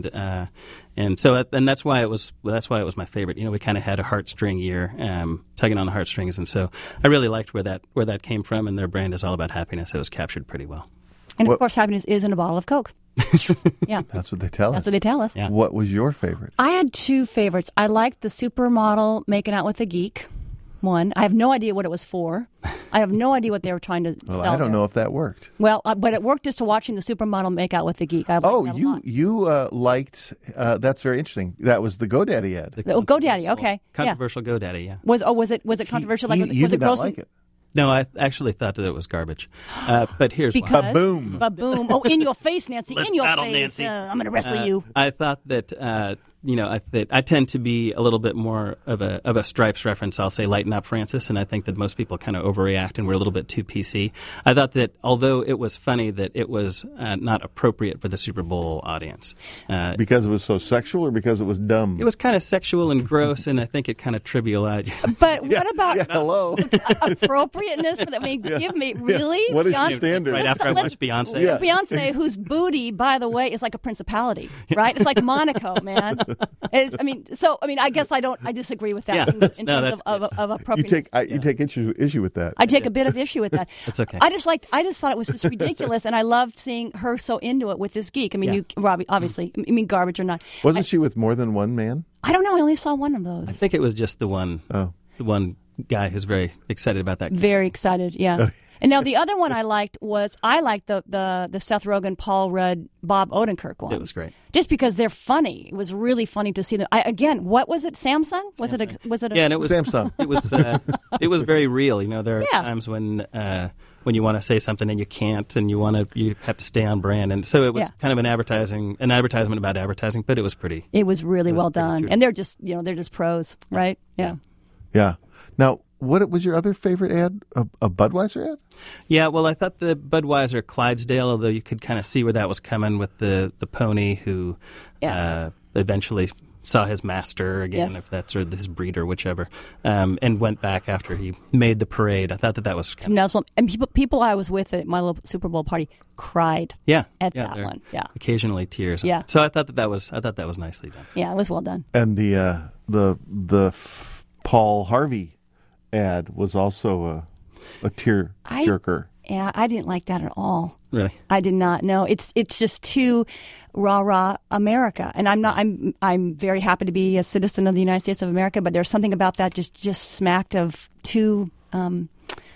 and so that's why it was my favorite. We kind of had a heartstring year, tugging on the heartstrings, and so I really liked where that came from. And their brand is all about happiness. It was captured pretty well. And of course, happiness is in a bottle of Coke. Yeah, that's what they tell us. That's what they tell us. Yeah. What was your favorite? I had two favorites. I liked the supermodel making out with a geek. One, I have no idea what it was for. I have no idea what they were trying to sell. I don't know if that worked. Well, but it worked just to watching the supermodel make out with the geek. You liked? That's very interesting. That was the GoDaddy ad. GoDaddy. Okay, controversial GoDaddy. Yeah. Was it controversial? You was did it not like it. No, I actually thought that it was garbage. But here's why. Ba-boom. Ba-boom. Oh, in your face, Nancy. Let's in your battle, face. Nancy. I'm going to wrestle you. I thought that, I tend to be a little bit more of a Stripes reference. I'll say lighten up, Francis. And I think that most people kind of overreact and we're a little bit too PC. I thought that although it was funny, that it was not appropriate for the Super Bowl audience. Because it was so sexual or because it was dumb? It was kind of sexual and gross, and I think it kind of trivialized. But what about hello appropriateness for that? I mean, give me really. What is your standard? Right after I watched Beyonce. Yeah. Beyonce, whose booty, by the way, is like a principality, right? It's like Monaco, man. I guess I disagree with that in terms of appropriateness. You take issue with that. I take a bit of issue with that. That's okay. I just thought it was just ridiculous, and I loved seeing her so into it with this geek. I mean, Robbie, obviously, garbage or not. Wasn't she with more than one man? I don't know. I only saw one of those. I think it was just the one. Oh. The one guy who's very excited about that. Very excited, yeah. And now the other one I liked the Seth Rogen, Paul Rudd, Bob Odenkirk one. It was great. Just because they're funny. It was really funny to see them. What was it? Samsung? Was it? Yeah, and it was Samsung. It was very real. There are times when you want to say something and you can't, and you have to stay on brand. And so it was kind of an advertisement about advertising, but it was pretty. It was really well done, and they're just pros, right? Yeah. Yeah. Now, what was your other favorite ad? A Budweiser ad? Yeah, well, I thought the Budweiser Clydesdale, although you could kind of see where that was coming with the pony who eventually saw his master again, if that's or his breeder, whichever, and went back after he made the parade. I thought that was kind of... And people I was with at my little Super Bowl party cried at that one. Yeah, occasionally tears. Yeah. So I thought that was nicely done. Yeah, it was well done. And the Paul Harvey ad was also a tear jerker. Yeah, I didn't like that at all. Really? I did not. No, it's just too rah America, and I'm very happy to be a citizen of the United States of America. But there's something about that just smacked of too in.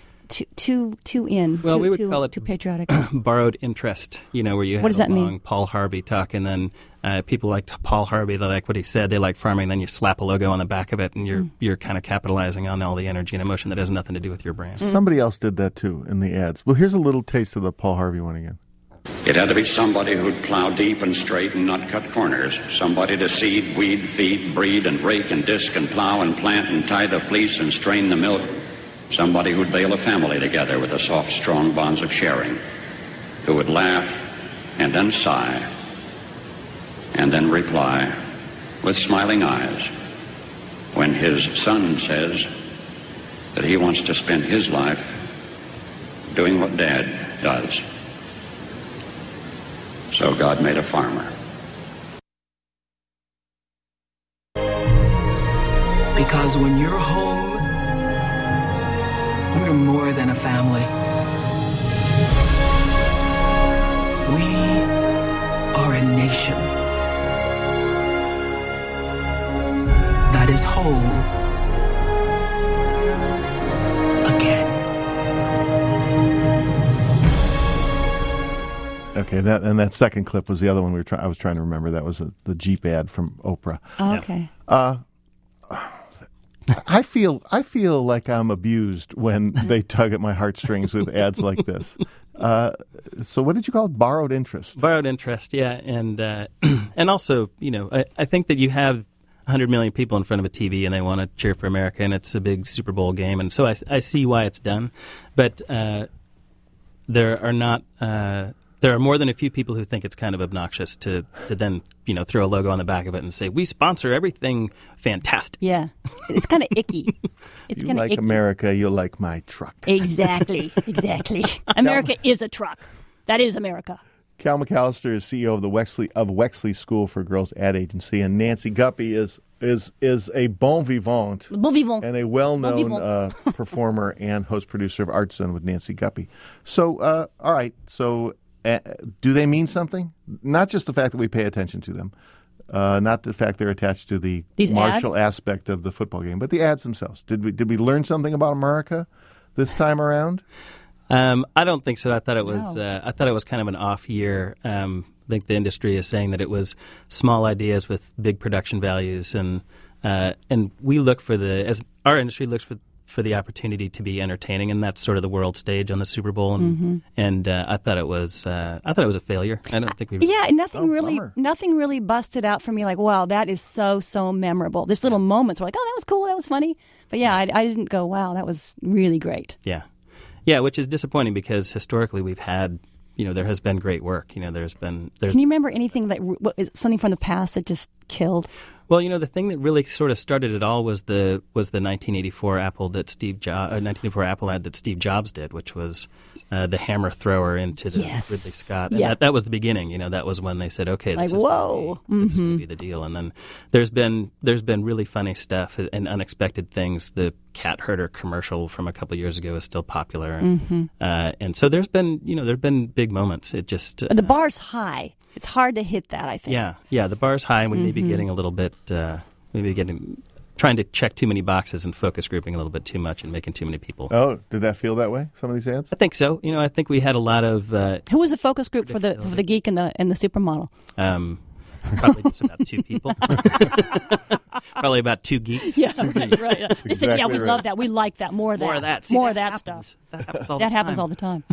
Well, we would call it too patriotic. Borrowed interest. Where you have a long Paul Harvey talk, and then people like Paul Harvey. They like what he said. They like farming. Then you slap a logo on the back of it, and you're kind of capitalizing on all the energy and emotion that has nothing to do with your brand. Somebody else did that too in the ads. Well, here's a little taste of the Paul Harvey one again. It had to be somebody who'd plow deep and straight and not cut corners. Somebody to seed, weed, feed, breed, and rake and disc and plow and plant and tie the fleece and strain the milk. Somebody who'd bail a family together with the soft, strong bonds of sharing. Who would laugh and then sigh and then reply with smiling eyes when his son says that he wants to spend his life doing what Dad does. So God made a farmer. Because when you're home, we're more than a family. We are a nation that is whole again. Okay, that second clip was the other one I was trying to remember. That was the Jeep ad from Oprah. Oh, okay. I feel like I'm abused when they tug at my heartstrings with ads like this. So what did you call it? Borrowed interest. Borrowed interest, yeah, and also, I think that you have 100 million people in front of a TV and they want to cheer for America, and it's a big Super Bowl game, and so I see why it's done, but there are more than a few people who think it's kind of obnoxious to then throw a logo on the back of it and say, we sponsor everything fantastic. Yeah, it's kind of icky. It's you like icky. America, you'll like my truck. Exactly. America is a truck. That is America. Cal McAllister is CEO of Wexley School for Girls Ad Agency, and Nancy Guppy is a bon vivant and a well-known performer and host-producer of Art Zone with Nancy Guppy. So, all right, so do they mean something? Not just the fact that we pay attention to them, not the fact they're attached to the martial aspect of the football game, but the ads themselves. Did we learn something about America this time around? I don't think so. I thought it was kind of an off year. I think the industry is saying that it was small ideas with big production values, and we look as our industry looks for the opportunity to be entertaining, and that's sort of the world stage on the Super Bowl. And I thought it was a failure. I don't think nothing really busted out for me like, wow, that is so memorable. There's little moments where like, oh, that was cool, that was funny, but yeah, I didn't go, wow, that was really great. Yeah, which is disappointing because historically we've had, there has been great work. Can you remember anything something from the past that just killed? Well, the thing that really sort of started it all was the 1984 Apple ad that Steve Jobs did, which was the hammer thrower into the Ridley Scott. And that was the beginning. That was when they said, okay, this is going to be the deal. And then there's been really funny stuff and unexpected things. The cat herder commercial from a couple years ago is still popular, and so there's been big moments. It just the bar's high. It's hard to hit that, I think. Yeah, the bar's high, and we may be getting a little bit, maybe getting trying to check too many boxes and focus grouping a little bit too much and making too many people. Oh, did that feel that way? Some of these ads? I think so. I think we had a lot of. Who was the focus group for the geek and the supermodel? Probably just about 2 people. Probably about 2 geeks. Yeah, right. Yeah. They said, "Yeah, we love that. We like that. More of that. More of that. See, more of that that stuff. That happens all that the time. happens all the time."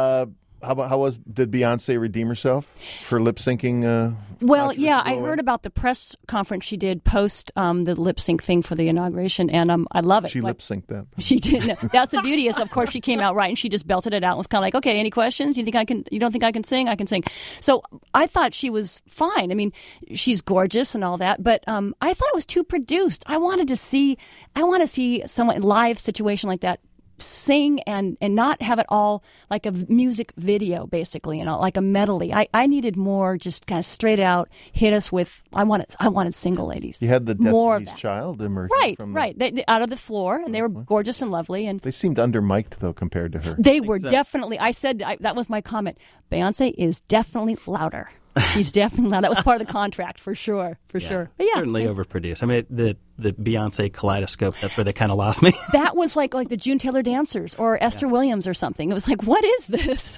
Did Beyonce redeem herself for lip syncing? Well, yeah, I heard about the press conference she did post the lip sync thing for the inauguration, and I love it. She lip synced that. She did. No, that's the beauty is, of course, she came out right and she just belted it out and was kind of like, "Okay, any questions? You don't think I can sing? I can sing." So I thought she was fine. I mean, she's gorgeous and all that, but I thought it was too produced. I want to see someone in a live situation like that sing and not have it all like a music video, basically, like a medley. I needed more just kind of straight out hit us with. I wanted single ladies. You had the Destiny's Child emerging right. They out of the floor, and they were gorgeous and lovely. And they seemed under-mic'd though compared to her. They were definitely. I said that was my comment. Beyonce is definitely louder. She's definitely loud. That was part of the contract for sure. But yeah, certainly overproduced. I mean, the Beyonce kaleidoscope. That's where they kind of lost me. That was like the June Taylor Dancers or Esther Williams or something. It was like, what is this?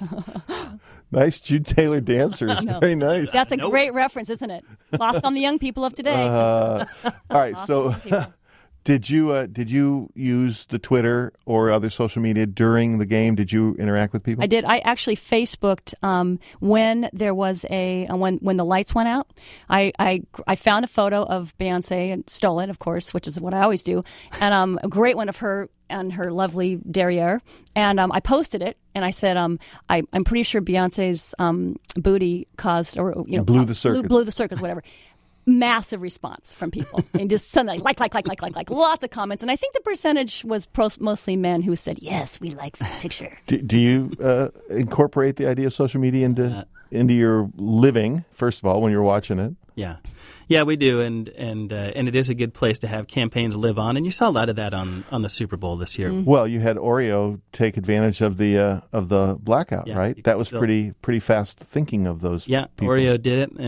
Nice June Taylor Dancers. Very nice. That's a great reference, isn't it? Lost on the young people of today. All right, so. Did you use the Twitter or other social media during the game? Did you interact with people? I did. I actually Facebooked when there was when the lights went out. I found a photo of Beyonce and stole it, of course, which is what I always do, and a great one of her and her lovely derriere. And I posted it, and I said, I'm pretty sure Beyonce's booty caused blew the circus, whatever. Massive response from people, and just something like, lots of comments. And I think the percentage was mostly men who said, "Yes, we like that picture." Do you incorporate the idea of social media into your living? First of all, when you're watching it, yeah, we do, and it is a good place to have campaigns live on. And you saw a lot of that on the Super Bowl this year. Mm-hmm. Well, you had Oreo take advantage of the blackout, right? That was pretty fast thinking of those. Yeah, people. Oreo did it,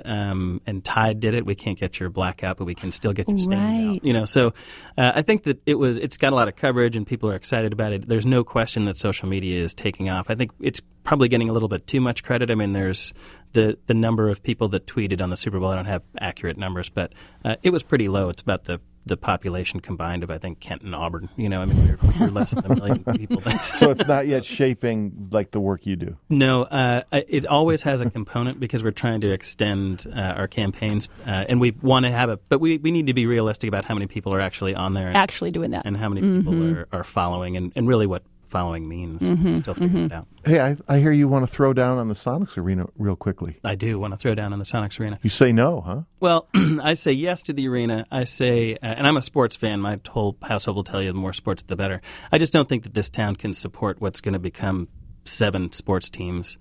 and Tide did it. We can't get your blackout, but we can still get your stains out. So I think that it's got a lot of coverage, and people are excited about it. There's no question that social media is taking off. I think it's probably getting a little bit too much credit. I mean, there's the number of people that tweeted on the Super Bowl. I don't have accurate numbers, but it was pretty low. It's about the population combined of, I think, Kent and Auburn. I mean, we're less than a million people. So it's not yet shaping like the work you do? No, it always has a component because we're trying to extend our campaigns, and we want to have it. But we need to be realistic about how many people are actually on there. Actually doing that. And how many people are following, and really what following means. Still figuring it out. Hey, I hear you want to throw down on the Sonics arena real quickly. I do want to throw down on the Sonics arena. You say no, huh? Well, I say yes to the arena. I say, and I'm a sports fan. My whole household will tell you the more sports, the better. I just don't think that this town can support what's going to become 7 sports teams.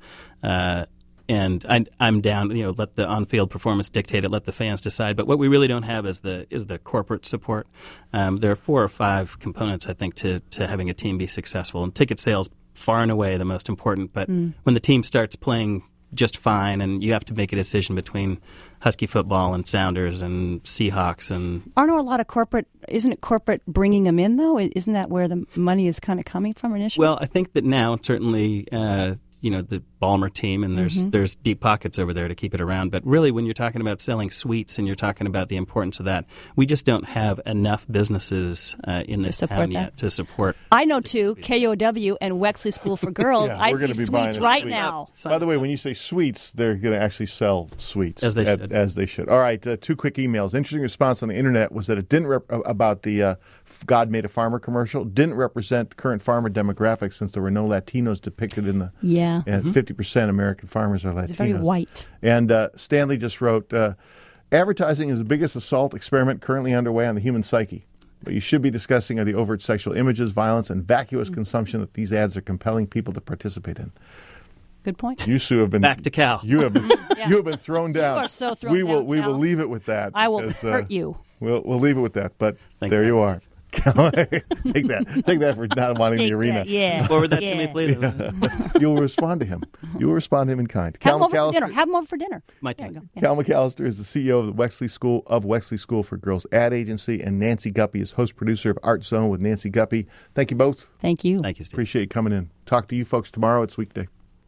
And I'm down. Let the on-field performance dictate it. Let the fans decide. But what we really don't have is the corporate support. There are 4 or 5 components, I think, to having a team be successful. And ticket sales, far and away, the most important. But when the team starts playing just fine, and you have to make a decision between Husky football and Sounders and Seahawks, and aren't there a lot of corporate? Isn't it corporate bringing them in though? Isn't that where the money is kind of coming from initially? Well, I think that now certainly. The Ballmer team, and there's deep pockets over there to keep it around. But really, when you're talking about selling suites and you're talking about the importance of that, we just don't have enough businesses in this town yet to support. I know too, KOW and Wexley School for Girls. I see suites right now. By the way, when you say suites, they're going to actually sell suites. As they should. All right, 2 quick emails. Interesting response on the internet was that it didn't about the God Made a Farmer commercial, didn't represent current farmer demographics since there were no Latinos depicted in the... Yeah. And 50% American farmers are Latinos. It's very white. And Stanley just wrote, advertising is the biggest assault experiment currently underway on the human psyche. What you should be discussing are the overt sexual images, violence, and vacuous consumption that these ads are compelling people to participate in. Good point. You, Sue, have been... Back to Cal. You have been, you have been thrown down. You are so thrown down, We will leave it with that. I will hurt you. We'll leave it with that, but there you are. Take that for not wanting the arena. Yeah. Forward that to me, please. You'll respond to him. You'll respond to him in kind. Have him over for dinner. Have him over for dinner. My turn. Cal McAllister is the CEO of the Wexley School for Girls ad agency, and Nancy Guppy is host producer of Art Zone with Nancy Guppy. Thank you both. Thank you. Thank you, Steve. Appreciate you coming in. Talk to you folks tomorrow. It's weekday.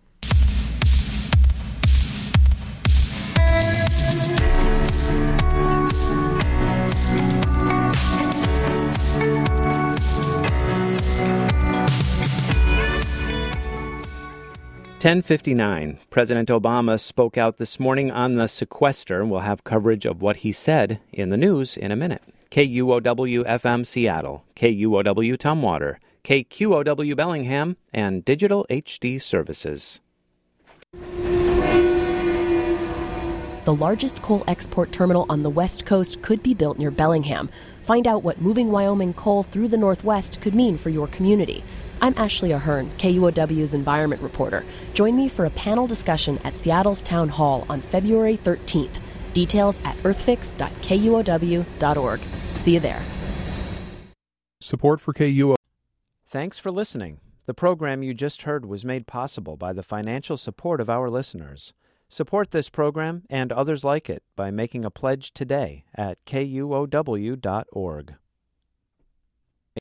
$10:59. President Obama spoke out this morning on the sequester, and we'll have coverage of what he said in the news in a minute. KUOW-FM Seattle, KUOW Tumwater, KQOW Bellingham, and Digital HD Services. The largest coal export terminal on the West Coast could be built near Bellingham. Find out what moving Wyoming coal through the Northwest could mean for your community. I'm Ashley Ahern, KUOW's environment reporter. Join me for a panel discussion at Seattle's Town Hall on February 13th. Details at earthfix.kuow.org. See you there. Support for KUOW. Thanks for listening. The program you just heard was made possible by the financial support of our listeners. Support this program and others like it by making a pledge today at kuow.org.